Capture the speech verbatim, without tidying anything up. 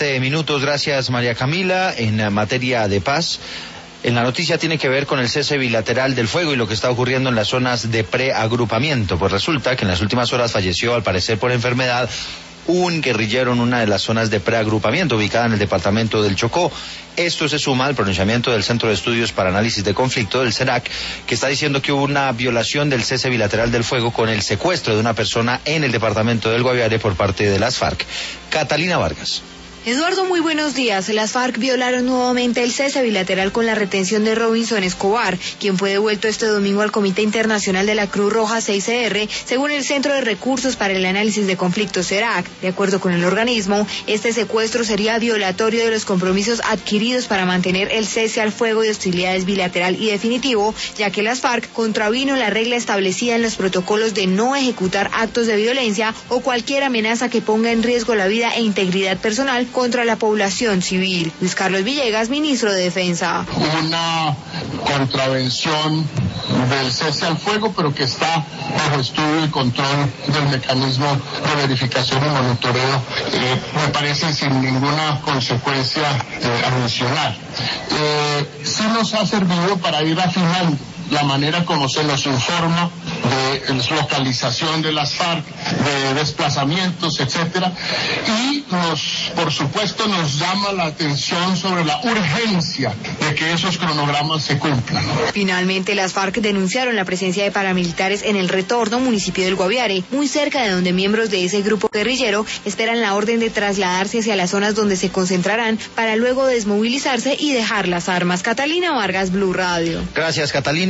veinte minutos, gracias María Camila. En materia de paz, en la noticia tiene que ver con el cese bilateral del fuego y lo que está ocurriendo en las zonas de preagrupamiento. Pues resulta que en las últimas horas falleció, al parecer por enfermedad, un guerrillero en una de las zonas de preagrupamiento ubicada en el departamento del Chocó. Esto se suma al pronunciamiento del Centro de Estudios para Análisis de Conflicto, del CENAC, que está diciendo que hubo una violación del cese bilateral del fuego con el secuestro de una persona en el departamento del Guaviare por parte de las FARC. Catalina Vargas. Eduardo, muy buenos días. Las FARC violaron nuevamente el cese bilateral con la retención de Robinson Escobar, quien fue devuelto este domingo al Comité Internacional de la Cruz Roja seis C R, según el Centro de Recursos para el Análisis de Conflictos CERAC. De acuerdo con el organismo, este secuestro sería violatorio de los compromisos adquiridos para mantener el cese al fuego de hostilidades bilateral y definitivo, ya que las FARC contravino la regla establecida en los protocolos de no ejecutar actos de violencia o cualquier amenaza que ponga en riesgo la vida e integridad personal contra la población civil. Luis Carlos Villegas, ministro de Defensa. Una contravención del cese al fuego, pero que está bajo estudio y control del mecanismo de verificación y monitoreo, eh, me parece sin ninguna consecuencia eh, adicional. Eh, sí nos ha servido para ir afinando la manera como se nos informa de localización de las FARC, de desplazamientos, etcétera, y nos, por supuesto, nos llama la atención sobre la urgencia de que esos cronogramas se cumplan. Finalmente, las FARC denunciaron la presencia de paramilitares en el Retorno, municipio del Guaviare, muy cerca de donde miembros de ese grupo guerrillero esperan la orden de trasladarse hacia las zonas donde se concentrarán para luego desmovilizarse y dejar las armas. Catalina Vargas, Blue Radio. Gracias, Catalina.